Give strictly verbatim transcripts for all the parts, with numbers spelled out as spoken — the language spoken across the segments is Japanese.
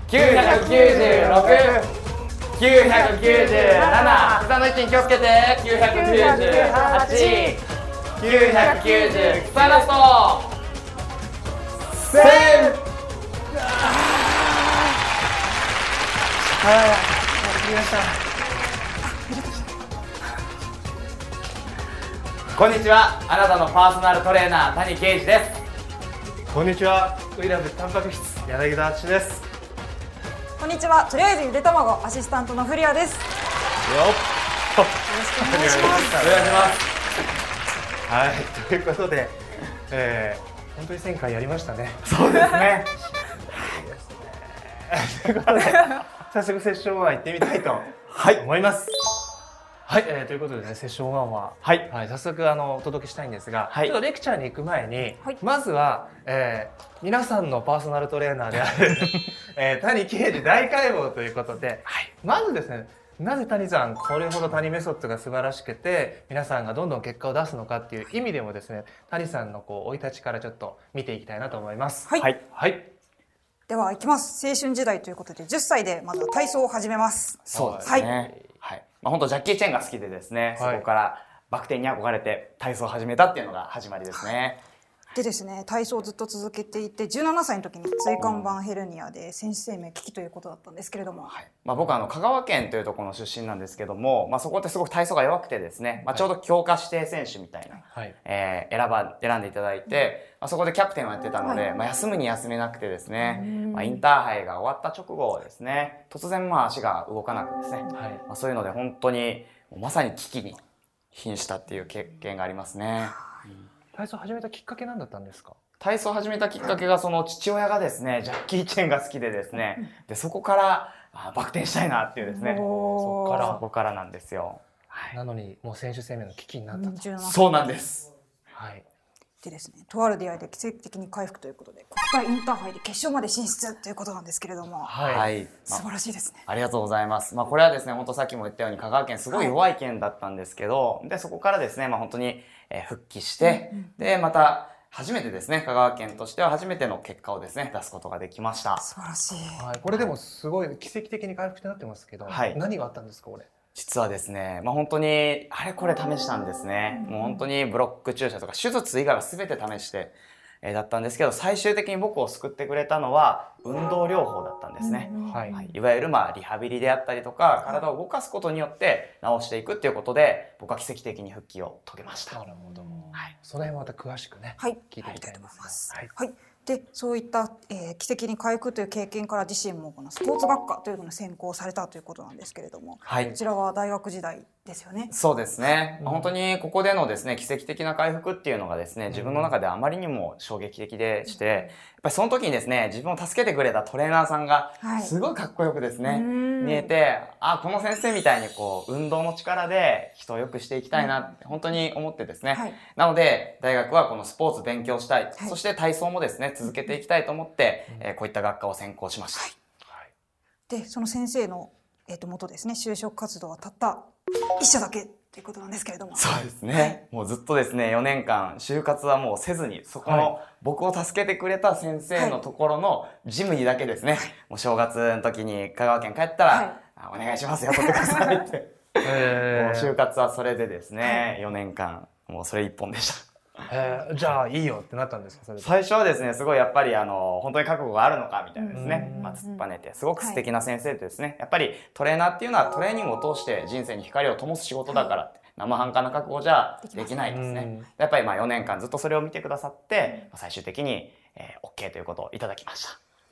きゅうひゃくきゅうじゅうろく、きゅうひゃくきゅうじゅうなな、膝の位置に気をつけて、きゅうひゃくきゅうじゅうはち、きゅうひゃくきゅうじゅう、さあラストせん。 はい、やりました。 こんにちは、あなたのパーソナルトレーナー谷啓二です。 こんにちは、ウイラブタンパク質柳田敦です。 こんにちは、とりあえずゆで卵アシスタントのフリアです。よよっ、 ろしくお願いします。 お願いします。 はい、ということで、えー、本当にせんかいやりましたね。 そうですね。 ということで、早速セッションワン行ってみたいと思います。はい、えー、ということでね、セッションワンは、はい、はい、早速あのお届けしたいんですが、はい、ちょっとレクチャーに行く前に、はい、まずは、えー、皆さんのパーソナルトレーナーである、えー、谷啓二大解剖ということで、はい、まずですね、なぜ谷さんこれほど谷メソッドが素晴らしくて皆さんがどんどん結果を出すのかっていう意味でもですね、谷さんのこう生い立ちからちょっと見ていきたいなと思います。 はい、 はいはい、 では行きます。青春時代ということでじゅっさいでまずは体操を始めます。 そうですね、はいはい、まあ、本当ジャッキー・チェンが好きでですね、はい、そこからバク転に憧れて体操を始めたっていうのが始まりですね。 でですね、体操をずっと続けていてじゅうななさいの時に椎間板ヘルニアで選手生命危機ということだったんですけれども、はい、 まあ、僕はあの香川県というところの出身なんですけども、まあ、そこってすごく体操が弱くてですね、まあ、ちょうど強化指定選手みたいな、はい、えー、選ば選んでいただいて、まあ、そこでキャプテンをやってたので、はい、まあ、休むに休めなくてですね、まあ、インターハイが終わった直後ですね、突然まあ足が動かなくですね、はい、まあ、そういうので本当にまさに危機に瀕したっていう経験がありますね。 うん、体操を始めたきっかけ何だったんですか？ 体操を始めたきっかけが、その父親がですねジャッキー・チェンが好きでですね、でそこからあバク転したいなっていうですね、そこからそこからなんですよ。 はい、なのにもう選手生命の危機になったと。 そうなんです。 はい。 でですね、とある出会いで奇跡的に回復ということで国体インターハイで決勝まで進出ということなんですけれども、 はい、はい、 素晴らしいですね。 ありがとうございます。まあ、これはですね、本当さっきも言ったように香川県すごい弱い県だったんですけど、はい、でそこからですね、まあ、本当に復帰して、うんうん、でまた初めてですね、香川県としては初めての結果をですね出すことができました。 素晴らしい。 はい、これでもすごい奇跡的に回復ってなってますけど、はい、何があったんですかこれ？ 実はですね、まあ、本当にあれこれ試したんですね。もう本当にブロック注射とか手術以外は全て試して、えー、だったんですけど、最終的に僕を救ってくれたのは運動療法だったんですね。はいはい、いわゆるまあリハビリであったりとか体を動かすことによって治していくっていうことで、僕は奇跡的に復帰を遂げました。 なるほど。はい、その辺はまた詳しくね、 はい、 聞いてみたいと思います。 はい、はい、でそういった、えー、奇跡に回復という経験から自身もこのスポーツ学科というのに専攻されたということなんですけれども、はい、こちらは大学時代ですよね。 そうですね、うん、本当にここでのですね奇跡的な回復っていうのがですね、自分の中であまりにも衝撃的でして、うん、やっぱりその時にですね自分を助けてくれたトレーナーさんがすごいかっこよくですね、はい、見えて、あ、この先生みたいにこう運動の力で人を良くしていきたいなって本当に思ってですね、はい、なので大学はこのスポーツ勉強したい、はい、そして体操もですね続けていきたいと思って、うん、えー、こういった学科を専攻しました。 はい、でその先生の、えー、と元ですね就職活動はたった一社だけということなんですけれども。 そうですね、はい、もうずっとですねよねんかん就活はもうせずに、そこの僕を助けてくれた先生のところのジムにだけですね、はい、もう正月の時に香川県帰ったら、はい、お願いしますよ雇ってくださいってえー、もう就活はそれでですね、はい、よねんかんもうそれ一本でした。 えー、じゃあいいよってなったんですか？それで最初はですねすごいやっぱりあの本当に覚悟があるのかみたいなですね、まあ、突っぱねてすごく素敵な先生でですね、はい、やっぱりトレーナーっていうのはトレーニングを通して人生に光を灯す仕事だからって、はい、生半可な覚悟じゃできないですね。やっぱりまあよねんかんずっとそれを見てくださって、最終的に、えー、OK ということをいただきました。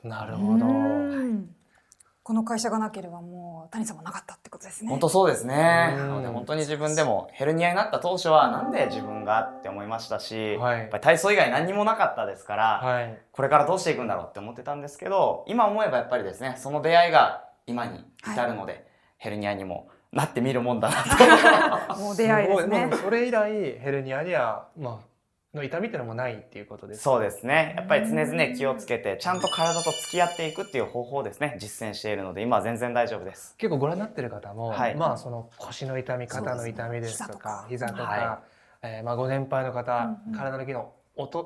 なるほど。 この会社がなければもう谷さんもなかったってことですね。 本当そうですね。なので本当に自分でもヘルニアになった当初はなんで自分がって思いましたし、はい、やっぱり体操以外何にもなかったですから、はい、これからどうしていくんだろうって思ってたんですけど、今思えばやっぱりですねその出会いが今に至るので、はい、ヘルニアにもなってみるもんだなと。 もう出会いですね。 それ以来ヘルニアにはまあの痛みっていうのもないっていうことですか？ そうですね。やっぱり常々気をつけてちゃんと体と付き合っていくっていう方法をですね実践しているので、今は全然大丈夫です。 結構ご覧になってる方も、はい、まあその腰の痛み、肩の痛みですとか膝とか、はい、えー、まあご年配の方、うんうん、体の機能おと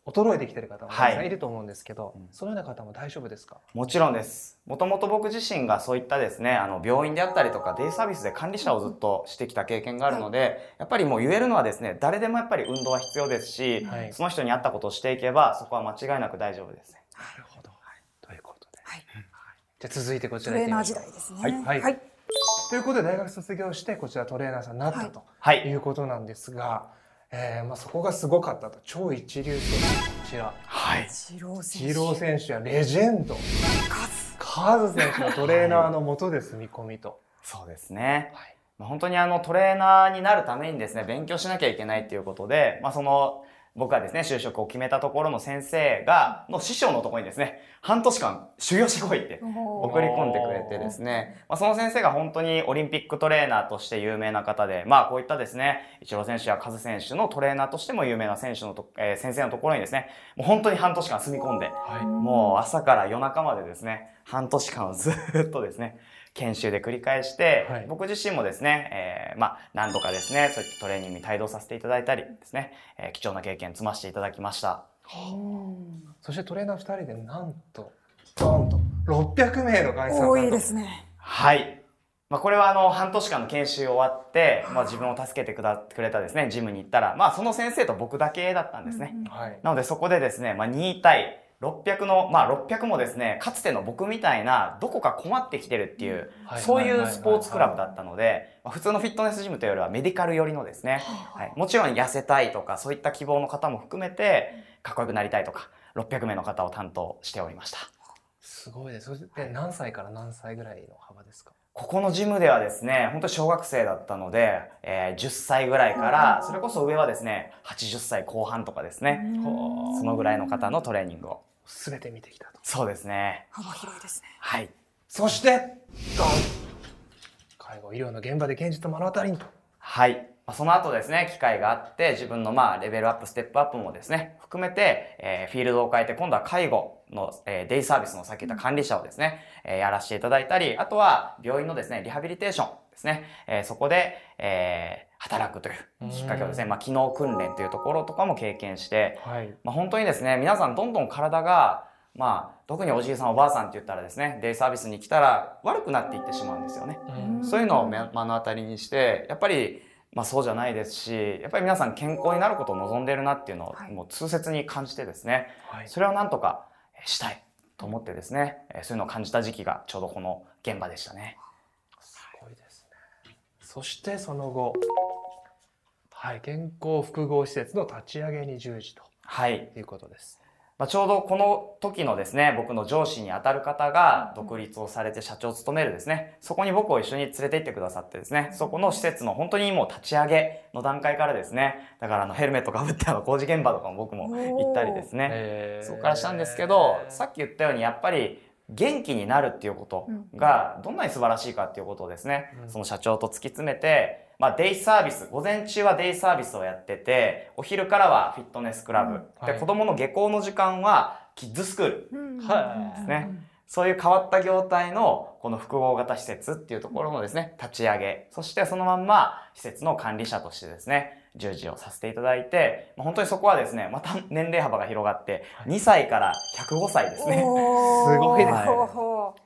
衰えてきてる方もたくさんいると思うんですけど、はい、そのような方も大丈夫ですか？ もちろんです。もともと僕自身がそういったですね、あの病院であったりとかデイサービスで管理者をずっとしてきた経験があるので、はい、やっぱりもう言えるのはですね、誰でもやっぱり運動は必要ですし、はい、その人に合ったことをしていけばそこは間違いなく大丈夫ですね。 なるほど。はい、ということで、はい、じゃあ続いてこちらトレーナー時代ですね。はい。 はいはい、ということで大学卒業してこちらトレーナーさんになったと、 はい、 いうことなんですが、えーまあ、そこがすごかったと。超一流選手、こちら、 はい、 イチロー選手、 イチロー選手やレジェンドカズ選手のトレーナーの下で住み込みと、はい、 そうですね、はい、まあ、本当にあのトレーナーになるためにですね勉強しなきゃいけないっていうことで、まあ、その僕がですね就職を決めたところの先生がの師匠のところにですね半年間修行してこいって送り込んでくれてですね、まあ、その先生が本当にオリンピックトレーナーとして有名な方で、まあこういったですねイチロー選手やカズ選手のトレーナーとしても有名な選手のと、えー、先生のところにですねもう本当に半年間住み込んで、はい、もう朝から夜中までですね半年間をずっとですね研修で繰り返して、はい、僕自身もですね、えー、まあ何度かですねそういったトレーニングに帯同させていただいたりですね、えー、貴重な経験積ませていただきました。 そしてトレーナーふたりでなんとドーンとろっぴゃくめいの会員さんが多いですね。 はい。まあ、これはあの半年間の研修終わって、まあ、自分を助けてくだくれたですねジムに行ったら、まあ、その先生と僕だけだったんですね。うんうん、なのでそこでですね、まあ、に対ろっぴゃくの、まあろっぴゃくもですね、かつての僕みたいな、どこか困ってきてるっていう、そういうスポーツクラブだったので、普通のフィットネスジムというよりはメディカル寄りのですね、はい、もちろん痩せたいとか、そういった希望の方も含めて、かっこよくなりたいとか、ろっぴゃくめいの方を担当しておりました。 すごいです。そして何歳から何歳ぐらいの幅ですか？ ここのジムではですね、本当に小学生だったので、えー、じゅっさいぐらいから、それこそ上はですね、はちじゅっさいこう半とかですね、そのぐらいの方のトレーニングを。 すべて見てきたと。 そうですね。 幅広いですね。 はい。 そして、ドン介護医療の現場で現実を目の当たりにと。 はい。その後ですね、機会があって、自分のまあレベルアップ、ステップアップもですね、含めて、えー、フィールドを変えて、今度は介護の、えー、デイサービスのさっき言った管理者をですね、えー、やらせていただいたり、あとは病院のですね、リハビリテーションですね、えー、そこで、えー、働くというきっかけをですね、まあ、機能訓練というところとかも経験して、はい、まあ、本当にですね、皆さんどんどん体が、まあ、特におじいさんおばあさんって言ったらですね、デイサービスに来たら悪くなっていってしまうんですよね。そういうのを目の当たりにして、やっぱり、まあそうじゃないですし、やっぱり皆さん健康になることを望んでいるなっていうのをもう痛切に感じてですね、はい、それをなんとかしたいと思ってですね、そういうのを感じた時期がちょうどこの現場でしたね。 すごいですね。そしてその後、はい、健康複合施設の立ち上げに従事と、はい、いうことです。 まあ、ちょうどこの時のですね、僕の上司にあたる方が独立をされて社長を務めるですね、そこに僕を一緒に連れて行ってくださってですね、そこの施設の本当にもう立ち上げの段階からですね、だからあのヘルメットかぶってあの工事現場とかも僕も行ったりですね、そこからしたんですけど、さっき言ったようにやっぱり元気になるっていうことがどんなに素晴らしいかっていうことをですね、その社長と突き詰めて、まあ、デイサービス、午前中はデイサービスをやってて、お昼からはフィットネスクラブ、うんはい、で子供の下校の時間はキッズスクールですね、うん、そういう変わった業態のこの複合型施設っていうところのですね立ち上げ、そしてそのまんま施設の管理者としてですね従事をさせていただいて、本当にそこはですねまた年齢幅が広がってにさいからひゃくごさいですね。すごいですね、はい、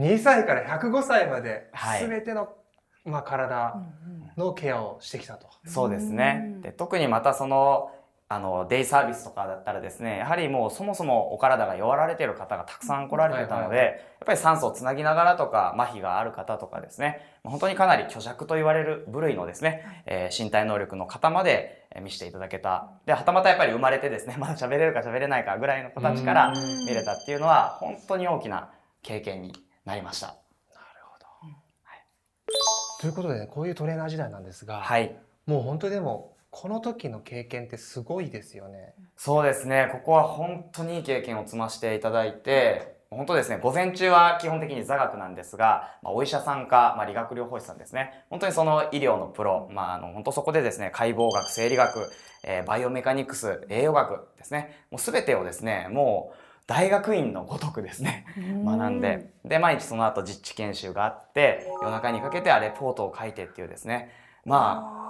にさいからひゃくごさいまで全ての、はい、まあ、体のケアをしてきたと。 そうですね。で、特にまたそのあのデイサービスとかだったらですね、やはりもうそもそもお体が弱られている方がたくさん来られてたので、やっぱり酸素をつなぎながらとか麻痺がある方とかですね、本当にかなり虚弱と言われる部類のですね、えー、身体能力の方まで見せていただけた。で、はたまたやっぱり生まれてですね、まだ喋れるか喋れないかぐらいの子たちから見れたっていうのは本当に大きな経験になりました。なるほど。はい、ということで、ね、こういうトレーナー時代なんですが、 はい、 もう本当にでもこの時の経験ってすごいですよね。 そうですね。ここは本当にいい経験を積ませていただいて、本当ですね、午前中は基本的に座学なんですが、まあ、お医者さんか、まあ、理学療法士さんですね。本当にその医療のプロ、まあ、あの、本当そこでですね、解剖学、生理学、えー、バイオメカニクス、栄養学ですね。もうすべてをですね、もう大学院のごとくですね、学んで、で、毎日その後実地研修があって、夜中にかけてはレポートを書いてっていうですね、まあ、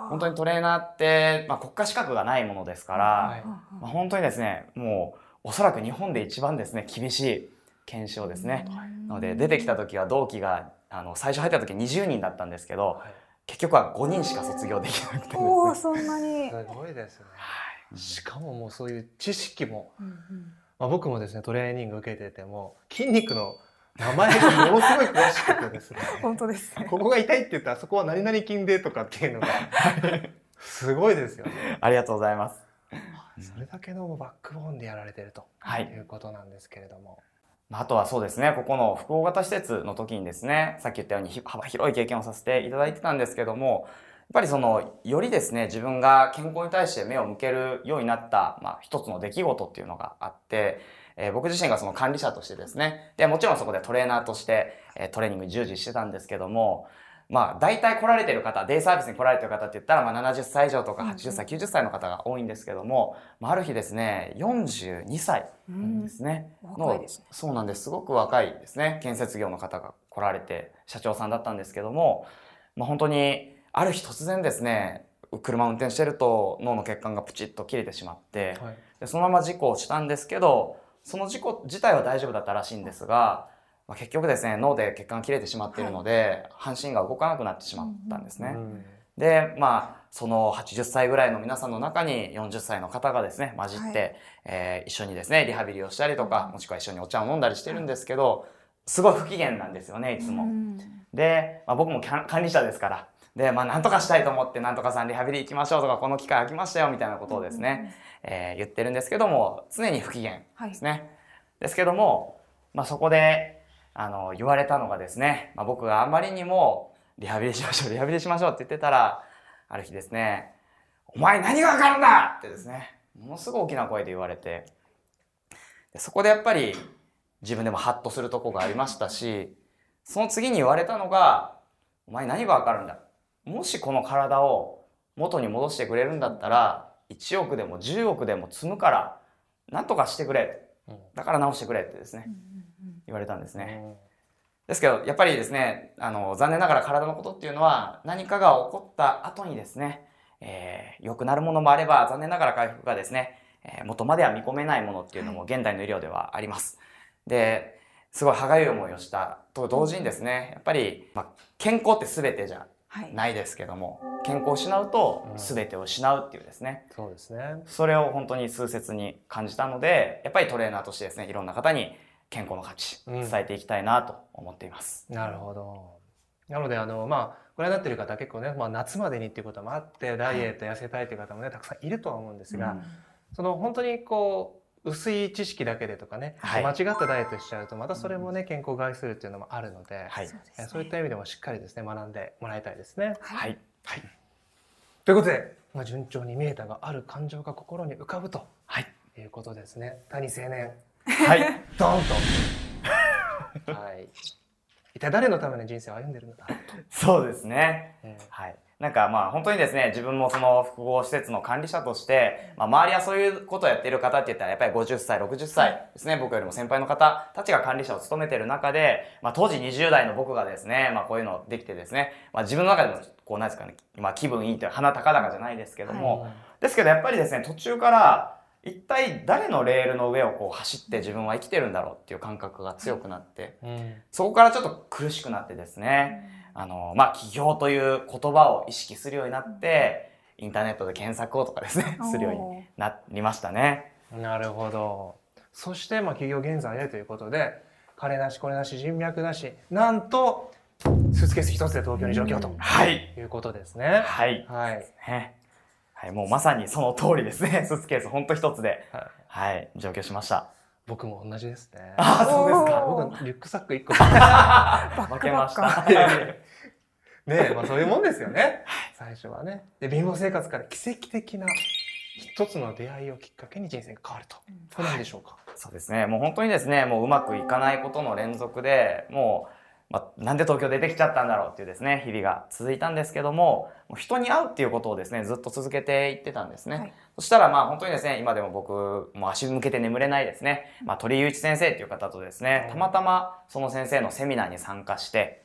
本当にトレーナーって、まあ、国家資格がないものですから、はい、まあ、本当にですね、もうおそらく日本で一番ですね、厳しい研修をですね、なので出てきた時は同期があの最初入った時にじゅうにんだったんですけど、はい、結局はごにんしか卒業できなくてですね。 おー、そんなにすごいですね。はい、しかももうそういう知識も、うんうん、まあ、僕もですねトレーニング受けてても筋肉の名前がものすごい詳しくてですね本当ですね。 ここが痛いって言ったらそこは何々筋でとかっていうのがすごいですよね。 ありがとうございます。 それだけのバックボーンでやられてるということなんですけれども、 はい、あとはそうですね、ここの複合型施設の時にですね、さっき言ったように幅広い経験をさせていただいてたんですけども、やっぱりそのよりですね、自分が健康に対して目を向けるようになった、まあ、一つの出来事っていうのがあって、えー、僕自身がその管理者としてですね、でもちろんそこでトレーナーとして、えー、トレーニングに従事してたんですけども、まあ大体来られてる方、デイサービスに来られてる方って言ったら、まあななじゅっさい以上とかはちじゅっさい、きゅうじゅっさいの方が多いんですけども、まあ、ある日ですね、よんじゅうにさいですね。 うん、若いですね。 そうなんです。すごく若いですね。建設業の方が来られて、社長さんだったんですけども、まあ本当に、ある日突然ですね、車を運転してると脳の血管がプチッと切れてしまって、はい、でそのまま事故をしたんですけど、その事故自体は大丈夫だったらしいんですが、まあ、結局ですね、脳で血管が切れてしまっているので、はい、半身が動かなくなってしまったんですね。うん、で、まあ、そのはちじゅっさいぐらいの皆さんの中によんじゅっさいの方がですね、混じって、はい、えー、一緒にですね、リハビリをしたりとか、もしくは一緒にお茶を飲んだりしてるんですけど、すごい不機嫌なんですよね、いつも。うん、で、まあ、僕も管理者ですから、で、まあ、なんとかしたいと思って、なんとかさんリハビリ行きましょうとか、この機会空きましたよ、みたいなことをですね、うん、えー、言ってるんですけども、常に不機嫌ですね。はい、ですけども、まあ、そこで、あの、言われたのがですね、まあ、僕があまりにも、リハビリしましょう、リハビリしましょうって言ってたら、ある日ですね、お前何がわかるんだってですね、ものすごい大きな声で言われて、でそこでやっぱり自分でもハッとするとこがありましたし、その次に言われたのが、お前何がわかるんだ、もしこの体を元に戻してくれるんだったら、いちおくでもじゅうおくでも積むから、なんとかしてくれ。だから直してくれってですね、言われたんですね。ですけど、やっぱりですね、あの、残念ながら体のことっていうのは、何かが起こった後にですね、えー、良くなるものもあれば、残念ながら回復がですね、えー、元までは見込めないものっていうのも現代の医療ではあります。で、すごい歯がゆい思いをしたと同時にですね、やっぱり、まあ、健康って全てじゃないですけども、はい、健康を失うと全てを失うっていうですね、 うん、そうですね。 それを本当に痛切に感じたので、やっぱりトレーナーとしてですね、いろんな方に健康の価値伝えていきたいなと思っています。 うん、なるほど。なのであのまあご覧になっている方結構ね、まあ、夏までにっていうこともあってダイエット痩せたいという方もねたくさんいるとは思うんですが、うん、その本当にこう薄い知識だけでとかね、はい、間違ったダイエットしちゃうとまたそれもね健康を害するっていうのもあるので、はい、そういった意味でもしっかりですね学んでもらいたいですね。 はい、はい、 ということで、まあ、順調に見えたがある感情が心に浮かぶと、 はい、 いうことですね。谷青年、 はい、 ドーンと。はい。一体誰のための人生を歩んでるのかと。 そうですね。えー、はい。なんかまあ本当にですね、自分もその複合施設の管理者として、まあ周りはそういうことをやっている方って言ったらやっぱりごじゅっさい、ろくじゅっさいですね、僕よりも先輩の方たちが管理者を務めている中で、まあ当時にじゅう代の僕がですね、まあこういうのできてですね、まあ自分の中でもこうなんですかね、まあ気分いいという鼻高々じゃないですけども、はい、ですけどやっぱりですね、途中から一体誰のレールの上をこう走って自分は生きてるんだろうっていう感覚が強くなって、うん、そこからちょっと苦しくなってですね、あの、まあ、起業という言葉を意識するようになって、インターネットで検索をとかですね、するようになりましたね。 なるほど。そして、まあ、起業現在でということで、彼なしこれなし人脈なし、なんと、スーツケース一つで東京に上京と、はい、いうことですね。 はい。はい。ね、はい、もうまさにその通りですね。スーツケースほんと一つで、はい、はい、上京しました。 僕も同じですね。 ああ、そうですか。 僕リュックサック一個負けました。 ねえ、まあそういうもんですよね。最初はね。で、貧乏生活から奇跡的な一つの出会いをきっかけに人生が変わると。これなんでしょうか。 はい、そうですね。もう本当にですね、もううまくいかないことの連続で、もう、まあ、なんで東京出てきちゃったんだろうっていうですね、日々が続いたんですけども、もう人に会うっていうことをですね、ずっと続けていってたんですね。はい、そしたらまあ本当にですね、今でも僕、もう足向けて眠れないですね、まあ、鳥居祐一先生っていう方とですね、たまたまその先生のセミナーに参加して、そ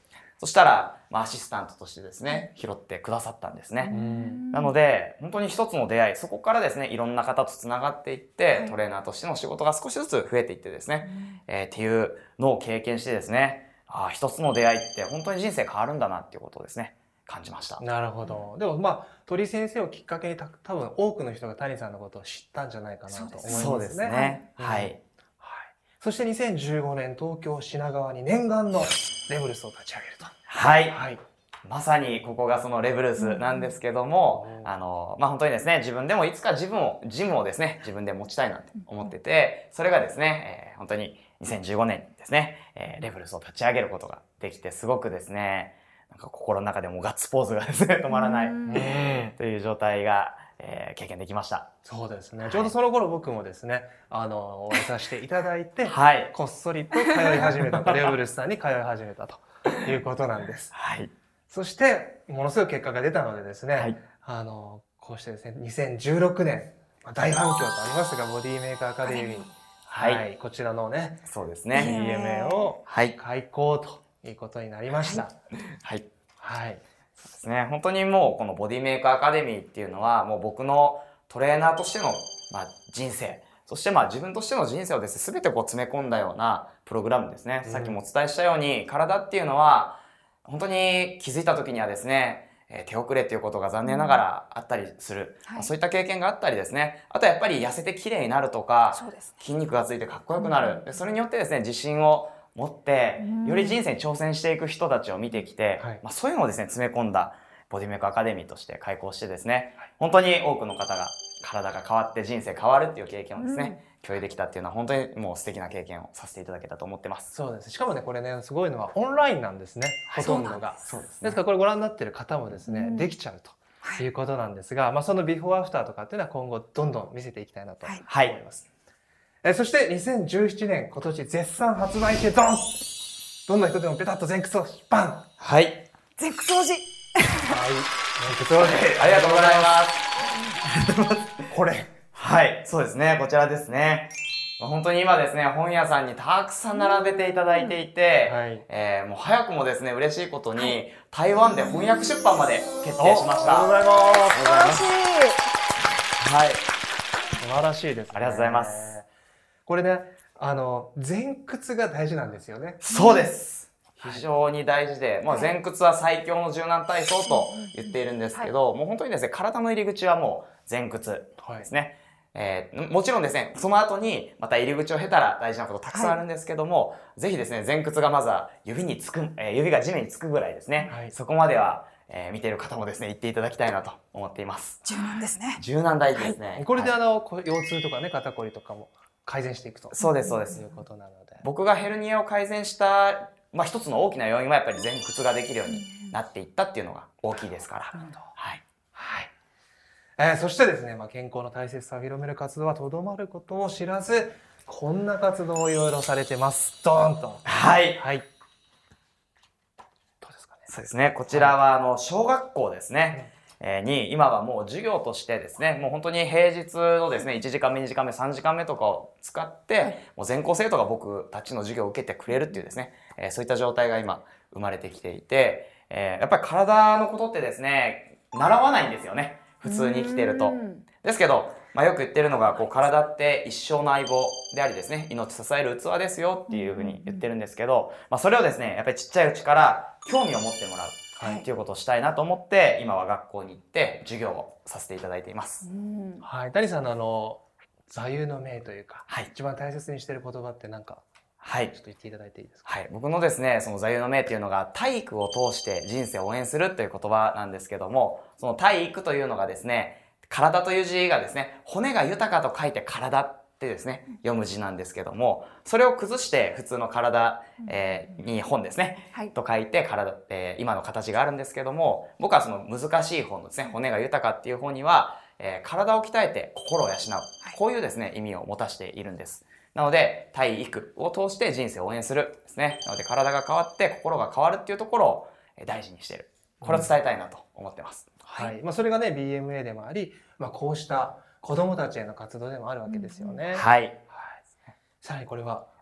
そしたら、まあ、アシスタントとしてですね、拾ってくださったんですね。なので、本当に一つの出会い、そこからですね、いろんな方とつながっていって、はい、トレーナーとしての仕事が少しずつ増えていってですね、えー、っていうのを経験してですね、ああ、一つの出会いって本当に人生変わるんだなっていうことをですね、感じました。 なるほど。でもまあ鳥居先生をきっかけにた多分多くの人が谷さんのことを知ったんじゃないかなと思いますね。 そうですね。はい。 そしてにせんじゅうごねん東京品川に念願のレブルスを立ち上げると。 はい。はい、まさにここがそのレブルスなんですけども、うん、あのまあ本当にですね、自分でもいつか自分をジムをですね自分で持ちたいなって思ってて、それがですね、えー、本当ににせんじゅうごねんにですね、えー、レブルスを立ち上げることができて、すごくですね、なんか心の中でもガッツポーズがですね止まらないという状態が、えー、経験できました。 そうですね。ちょうどその頃僕もですね、あのお会いさせていただいて、はい、こっそりと通い始めたと、レブルスさんに通い始めたということなんです。はい。そしてものすごい結果が出たのでですね、はい、あのこうしてですね、にせんじゅうろくねん大反響とありますが、ボディメーカーアカデミー、はい、はい、こちらのね、 そうですね、 ビーエムエー を開講ということになりました。 はい。はい。そうですね。本当にもうこのボディメーカーアカデミーっていうのは、もう僕のトレーナーとしての、まあ、人生、そしてまあ自分としての人生をですね、全てこう詰め込んだようなプログラムですね。うん、さっきもお伝えしたように、体っていうのは、本当に気づいた時にはですね、えー、手遅れっていうことが残念ながらあったりする、うん、はい、そういった経験があったりですね、あとはやっぱり痩せて綺麗になるとか、そうです、筋肉がついてかっこよくなる、うん、それによってですね、自信を持ってより人生に挑戦していく人たちを見てきて、うん、まあ、そういうのをですね詰め込んだボディメイクアカデミーとして開講してですね、はい、本当に多くの方が体が変わって人生変わるっていう経験をですね、うん、共有できたっていうのは本当にもう素敵な経験をさせていただけたと思ってます。 そうです。しかもね、これね、すごいのはオンラインなんですね、ほとんどが。そうですね。ですからこれご覧になっている方もですね、うん、できちゃうということなんですが、まあそのビフォーアフターとかっていうのは今後どんどん見せていきたいなと思います。はい、えそしてにせんじゅうななねん、今年絶賛発売してドン、どんな人でもペタッと前屈をバン。 はい。 前屈王子。はい。 前屈王子。 ありがとうございます。これ。はい。そうですね。こちらですね。本当に今ですね、本屋さんにたくさん並べていただいていて、うん、はい、えー、もう早くもですね、嬉しいことに、はい、台湾で翻訳出版まで決定しました。 ありがとうございます。 素晴らしい。 はい。素晴らしいですね。 ありがとうございます。 これね、あの、前屈が大事なんですよね。 そうです。非常に大事で、まあ、前屈は最強の柔軟体操と言っているんですけど、はい、もう本当にですね、体の入り口はもう前屈ですね。はい、えー、もちろんですね、その後にまた入り口を経たら大事なことたくさんあるんですけども、はい、ぜひですね、前屈がまずは指につく、えー、指が地面につくぐらいですね、はい、そこまでは、えー、見ている方もですね、言っていただきたいなと思っています。 柔軟ですね。 柔軟大事ですね。はい、 これであの、はい、腰痛とかね、肩こりとかも改善していくと。 そうです、そうです。 いうことなので。 僕がヘルニアを改善した、まあ一つの大きな要因はやっぱり前屈ができるようになっていったっていうのが大きいですから。はい。 はい。えー、そしてですね、まあ、健康の大切さを広める活動はとどまることを知らず、こんな活動をいろいろされてます。ドーンと。 はい。 はい。どうですかね。そうですね。こちらはあの小学校ですね。うん、に今はもう授業としてですね、もう本当に平日のですねいちじかんめにじかんめさんじかんめとかを使って、はい、もう全校生徒が僕たちの授業を受けてくれるっていうですね、えー、そういった状態が今生まれてきていて、えー、やっぱり体のことってですね習わないんですよね、普通に生きてると。ですけど、まあ、よく言ってるのがこう体って一生の相棒でありですね、命支える器ですよっていうふうに言ってるんですけど、まあ、それをですねやっぱりちっちゃいうちから興味を持ってもらう。はい、っていうことをしたいなと思って今は学校に行って授業をさせていただいています。 はい、谷さんのあの座右の銘というか、はい、一番大切にしている言葉って何か、はい、ちょっと言っていただいていいですか。 はい、僕のですねその座右の銘っていうのが体育を通して人生を応援するという言葉なんですけども、その体育というのがですね、体という字がですね、骨が豊かと書いて体ってですね読む字なんですけども、それを崩して普通の体、えー、に本ですね、はい、と書いて体、えー、今の形があるんですけども、僕はその難しい本ですね、骨が豊かっていう本には、えー、体を鍛えて心を養う、こういうですね意味を持たせているんです。なので体育を通して人生を応援するですね。なので体が変わって心が変わるっていうところを大事にしている、これを伝えたいなと思ってます。 うん、はい、まあ、それがね ビーエムエー でもあり、まあ、こうした子どもたちへの活動でもあるわけですよね。 はい。はい、 さらにこれは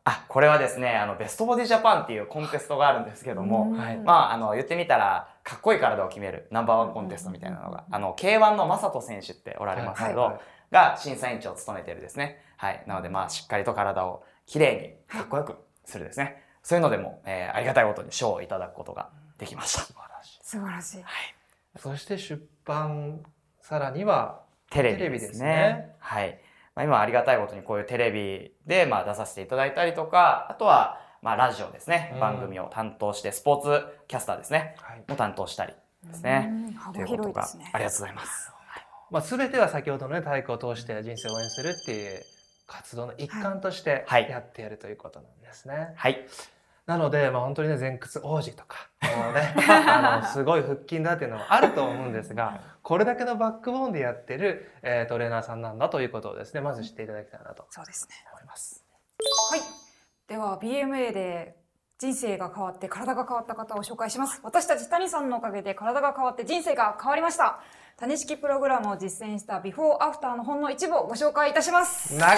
あ、これはですね、あのベストボディジャパンっていうコンテストがあるんですけども、まああの言ってみたらかっこいい体を決めるナンバーワンコンテストみたいなのが、あの ケーワン の正人選手っておられますけど、はいはい、が審査委員長を務めてるですね。はい。なのでまあしっかりと体をきれいにかっこよくするですね。そういうのでも、えー、ありがたいことに賞をいただくことができました。素晴らしい。 素晴らしい。はい。 そして出版、さらにはテレビですね。はい。まあ、今ありがたいことにこういうテレビでまあ出させていただいたりとか、あとはまあラジオですね、うん、番組を担当してスポーツキャスターですね、はい、も担当したりですね。 幅広いですね。 ありがとうございます。 まあ全ては先ほどのね体育を通して人生を応援するっていう活動の一環としてやってやるということなんですね。 はい。 なのでまあ本当にね前屈王子とかもうねあのすごい腹筋だっていうのはあると思うんですが、これだけのバックボーンでやってる、えー、トレーナーさんなんだということをですねまず知っていただきたいなとそうですね思います。 はい。では ビーエムエー で人生が変わって体が変わった方を紹介します。私たち谷さんのおかげで体が変わって人生が変わりました。谷式プログラムを実践したビフォーアフターのほんの一部をご紹介いたします。 長い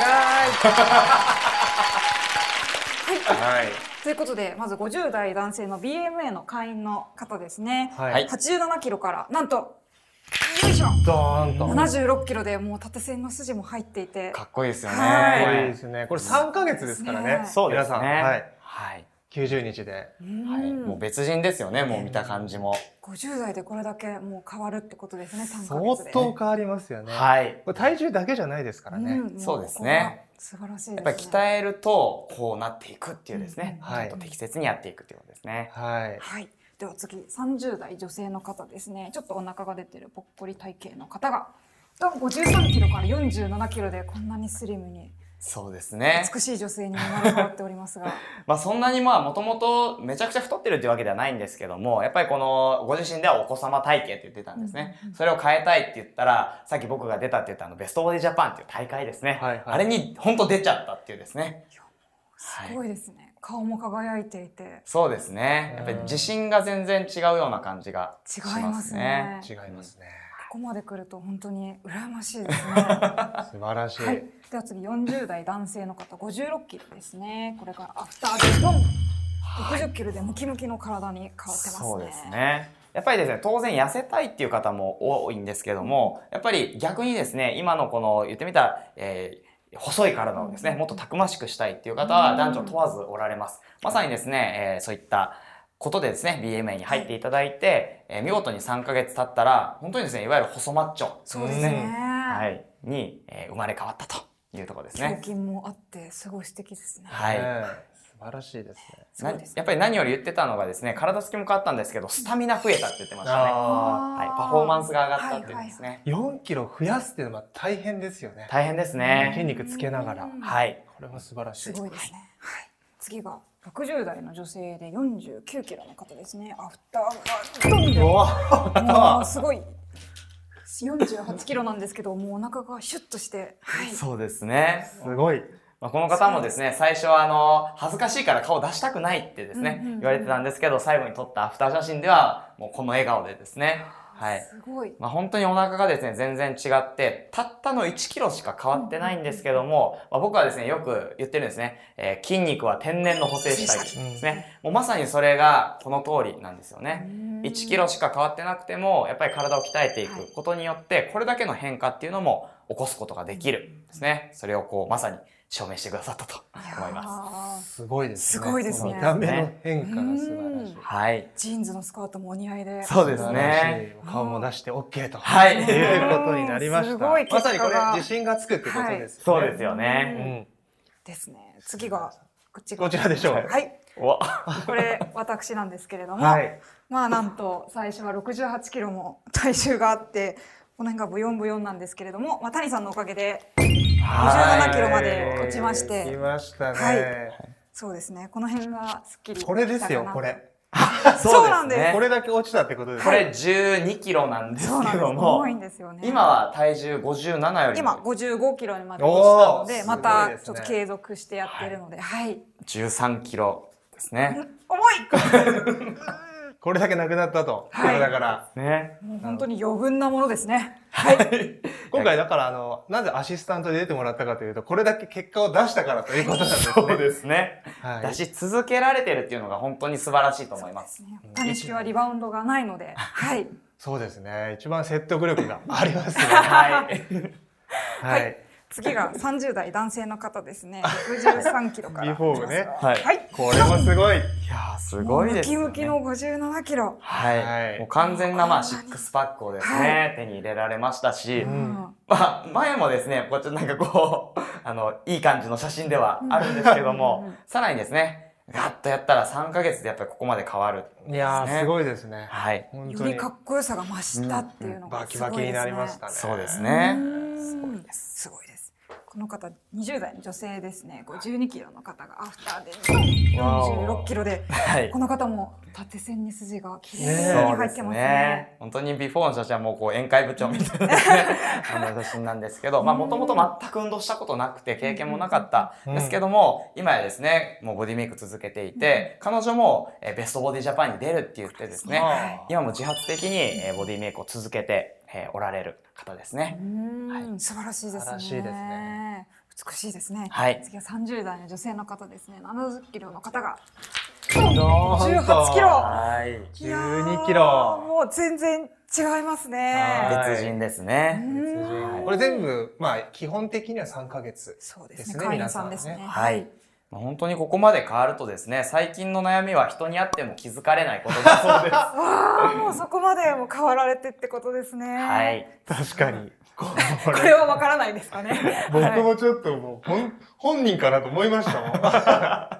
はい、ということでまずごじゅう代男性の ビーエムエー の会員の方ですね、はい、はちじゅうななキロからなんとよいしょドーンとななじゅうろっキロでもう縦線の筋も入っていてかっこいいですよね。 かっこいいですね。これさんかげつですからね。 そうですね。 はい。はい。きゅうじゅうにちで、 はい、もう別人ですよね。もう見た感じも。 ごじゅう代でこれだけもう変わるってことですね。さんかげつで。相当変わりますよね。 はい。 これ体重だけじゃないですからね。 うん、そうですね。 素晴らしいですね。 やっぱり鍛えるとこうなっていくっていうですね。うん、ちゃんと適切にやっていくっていうことですね。 はい。 はい。では次さんじゅう代女性の方ですね。ちょっとお腹が出てるぽっこり体型の方がごじゅうさんキロからよんじゅうななキロでこんなにスリムに。 そうですね。 美しい女性に生まれ変わっておりますが。 まあそんなにまあもともとめちゃくちゃ太ってるっていうわけではないんですけども、やっぱりこのご自身ではお子様体型って言ってたんですね。うんうんうん、それを変えたいって言ったら、さっき僕が出たって言ったあのベストボディジャパンっていう大会ですね。はいはい、あれに本当出ちゃったっていうですね。 すごいですね。はい、顔も輝いていて。 そうですね。やっぱり自信が全然違うような感じがしますね。 違いますね。 違いますね。 ここまで来ると本当に羨ましいですね。 素晴らしい。 はい、では次よんじゅう代男性の方ごじゅうろっキロですね。これからアフターでドンろくじゅっキロでムキムキの体に変わってますね。 そうですね。やっぱりですね、当然痩せたいっていう方も多いんですけども、やっぱり逆にですね、今のこの言ってみた、えー、細い体をですね、もっとたくましくしたいっていう方は男女問わずおられます。まさにですね、えー、そういったことでですね、ビーエムエー に入っていただいて、はい、えー、見事にさんかげつ経ったら、本当にですね、いわゆる細マッチョ、 そうですね。 はい。に、えー、生まれ変わったというところですね。 胸筋もあって、すごい素敵ですね。 はい。素晴らしいですね。 やっぱり何より言ってたのがですね、体つきも変わったんですけど、スタミナ増えたって言ってましたね。はい。パフォーマンスが上がったっていうんですね。はいはいはい、よんキロ増やすっていうのは大変ですよね。 大変ですね。 筋肉つけながら。 はい。 これは素晴らしい。 すごいですね。はい。次がろくじゅう代の女性でよんじゅうきゅうキロの方ですね。アフターがドンでもうすごいよんじゅうはちキロなんですけど、もうお腹がシュッとして、はい、 そうですね。 すごい。 まあ、この方もですね、最初はあの恥ずかしいから顔出したくないってですね、うんうんうん、言われてたんですけど、最後に撮ったアフター写真ではもうこの笑顔でですね。はい。 すごい。 まあ本当にお腹がですね、全然違って、たったのいちキロしか変わってないんですけども、まあ、僕はですね、よく言ってるんですね、えー、筋肉は天然の補正下着ですね。もうまさにそれがこの通りなんですよね。いちキロしか変わってなくても、やっぱり体を鍛えていくことによって、これだけの変化っていうのも起こすことができるんですね。それをこう、まさに証明してくださったと思います。 すごいですね。すごいですね。 見た目の変化が素晴らしい。 はい。 ジーンズのスカートもお似合いで。 そうですね。 顔も出して オーケー と。 はい。 いうことになりました。 すごい結果が。 まさにこれ自信がつくってことです。 そうですよね。 ですね。次がこちら。こちらでしょう。 はい。これ私なんですけれども、まあなんと最初はろくじゅうはちキロも体重があって。この辺がブヨンブヨンなんですけれども、まあ、谷さんのおかげでごじゅうななキロまで落ちまして、 きましたね。 はい、そうですね。この辺がすっきりしたかな。 これですよ、これ。 そうなんです。 これだけ落ちたってことですね。 これじゅうにキロなんですけども、 重いんですよね。 今は体重ごじゅうななよりも今ごじゅうごキロにまで落ちたので、またちょっと継続してやってるので、はい。 じゅうさんキロですね。 重い。 これだけなくなったと。はい、だから。 ね。 もう本当に余分なものですね。 はい。今回だからあの、なぜアシスタントで出てもらったかというと、これだけ結果を出したからということなんですね。 そうですね。はい、出し続けられてるっていうのが本当に素晴らしいと思います。 谷敷はリバウンドがないので。はい。 そうですね。一番説得力がありますね。はい。 はい。次がさんじゅう代男性の方ですね。ろくじゅうさんキロから。 ビフォームね。 はい。 これもすごい。いやすごいですね。 ムキムキのごじゅうななキロ。 はい。もう完全なまあシックスパックをですね、手に入れられましたし、まあ前もですね、こっちなんかこう、あの、いい感じの写真ではあるんですけども、さらにですね、ガッとやったらさんかげつでやっぱりここまで変わる、 ね。いやー、すごいですね。 はい。 よりかっこよさが増したっていうのがすごいですね。 バキバキになりましたね。 そうですね。すごいです。 すごいです。この方にじゅう代の女性ですね。ごじゅうにキロの方がアフターでよんじゅうろっキロで、はい、この方も縦線に筋が綺麗に入ってますね。 ね、本当にビフォーの写真はもうこう宴会部長みたいな、ね、あの写真なんですけど、まあもともと全く運動したことなくて経験もなかったんですけども、うん、今やですね、もうボディメイク続けていて、うん、彼女もベストボディジャパンに出るって言ってですね、今も自発的にボディメイクを続けておられる方ですね。 はい、素晴らしいですね。素晴らしいですね。美しいですね。 はい。 次はさんじゅう代の女性の方ですね。ななじゅっキロの方がじゅうはちキロ。 はい。 じゅうにキロ。 もう全然違いますね。 別人ですね。 別人。これ全部まあ基本的にはさんかげつですね。 そうですね。皆さんですね。 はい。本当にここまで変わるとですね、最近の悩みは人にあっても気づかれないことだそうです。 ああ、もうそこまでも変わられてってことですね。 はい。 確かに。 これはわからないですかね。 僕もちょっともう本本人かなと思いましたもん。 はい。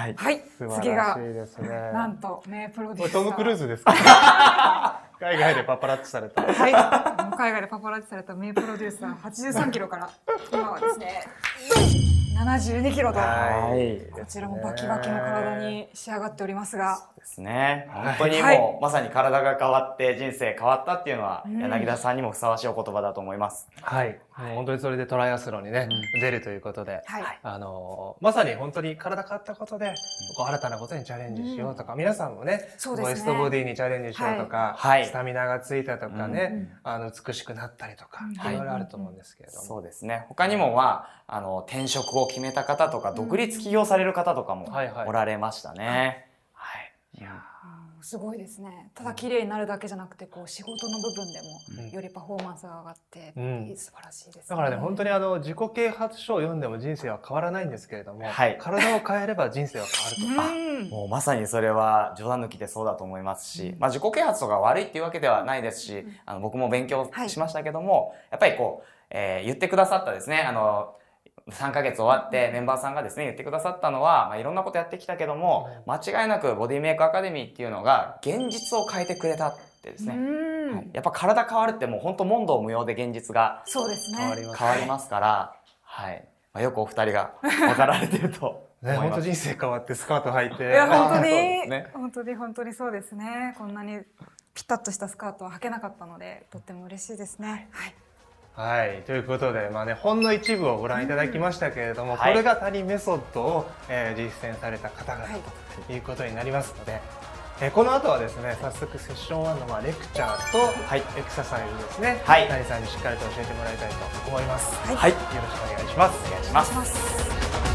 はい。次がなんと名プロデューサー。 トム・クルーズですか。海外でパパラッチされた。 はい。海外でパパラッチされた名プロデューサーはちじゅうさんキロから今はですねななじゅうにキロと、はい、こちらもバキバキの体に仕上がっておりますが、 そうですね。本当にもう、はい、まさに体が変わって人生変わったっていうのは、うん、柳田さんにもふさわしいお言葉だと思います。 はい。もう本当にそれでトライアスロンにね、うん、出るということで、はい、あのまさに本当に体変わったことで、こう新たなことにチャレンジしようとか、うん、皆さんもね、そうですね、ウエストボディにチャレンジしようとか、はい、スタミナがついたとかね、うん、あの美しくなったりとか、いろいろあると思うんですけれども、 そうですね。他にもはあの転職を決めた方とか独立起業される方とかもおられましたね。はい。いやすごいですね。ただ綺麗になるだけじゃなくて、こう仕事の部分でもよりパフォーマンスが上がって、うん、素晴らしいですね。 だからね、本当にあの自己啓発書を読んでも人生は変わらないんですけれども、はい、体を変えれば人生は変わると。 もうまさにそれは冗談抜きでそうだと思いますし、まあ自己啓発とか悪いっていうわけではないですし、あの僕も勉強しましたけども、はい、やっぱりこう、えー、言ってくださったですね、あのさんかげつ終わってメンバーさんがですね言ってくださったのは、まあ、いろんなことやってきたけども、間違いなくボディメイクアカデミーっていうのが現実を変えてくれたってですね、はい、やっぱ体変わるってもう本当問答無用で現実が変わります、変わりますから、はい、まあ、よくお二人が分かられてると思います。 ね、本当人生変わってスカート履いて、 いや本当に、ね、本当に本当にそうですね。こんなにピタッとしたスカートは履けなかったのでとっても嬉しいですね。はい。 はい、ということで、まあね、ほんの一部をご覧いただきましたけれども、うん、これが谷メソッドを、えー、実践された方々ということになりますので、はい、えー、この後はですね、早速セッションワンのまあレクチャーと、はい、エクササイズですね、はい、谷さんにしっかりと教えてもらいたいと思います。はい、はい、よろしくお願いします。 お願いします。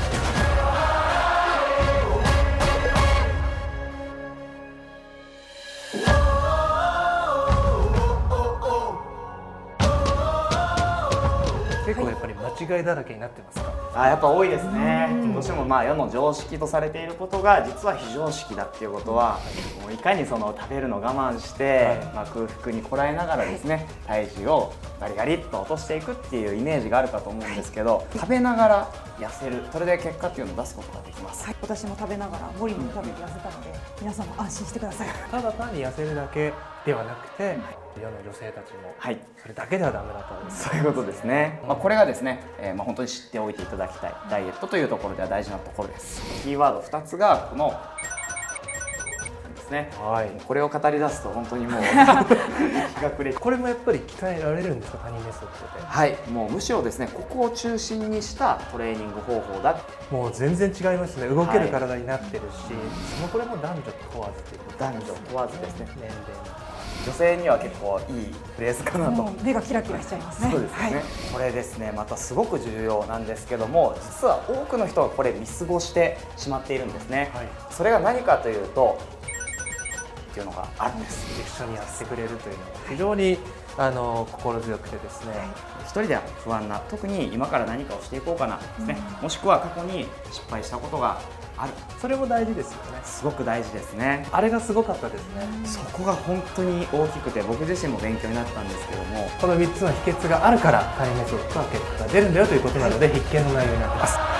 結構やっぱり間違いだらけになってますか？ あ、やっぱ多いですね。どうしてもまあ世の常識とされていることが実は非常識だっていうことは、もういかにその食べるのを我慢して、はい、まあ空腹にこらえながらですね、体重をガリガリっと落としていくっていうイメージがあるかと思うんですけど、食べながら痩せる、それで結果っていうのを出すことができます。 はい、私も食べながらモリも食べて痩せたので、皆さんも安心してください。 ただ単に痩せるだけではなくて、世の女性たちもそれだけではダメだと、はい、 そういうことですね。うん、まあこれがですね、えー、まあ本当に知っておいていただきたいダイエットというところでは大事なところです。キーワードふたつがこのですね。はい、これを語り出すと本当にもう日が暮れ。 これもやっぱり鍛えられるんですか、タニーメソッドって。 はい、もうむしろですね、ここを中心にしたトレーニング方法だ。 もう全然違いますね。動ける体になってるし、はい、そのこれも男女問わずということ。 男女問わずですね。年齢の。 女性には結構いいフレーズかなと。 目がキラキラしちゃいますね。 そうですね、はい、これですね、またすごく重要なんですけども、実は多くの人がこれ見過ごしてしまっているんですね。はい、それが何かというとっていうのがあるんです。 一緒にやってくれるというのは非常にあの心強くてですね、 一人では不安な、特に今から何かをしていこうかなですね、うん、もしくは過去に失敗したことがある、 それも大事ですよね。 すごく大事ですね。 あれがすごかったですね。 そこが本当に大きくて、僕自身も勉強になったんですけども、 このみっつの秘訣があるからタニーメソッドは結果が出るんだよということなので、必見の内容になってます。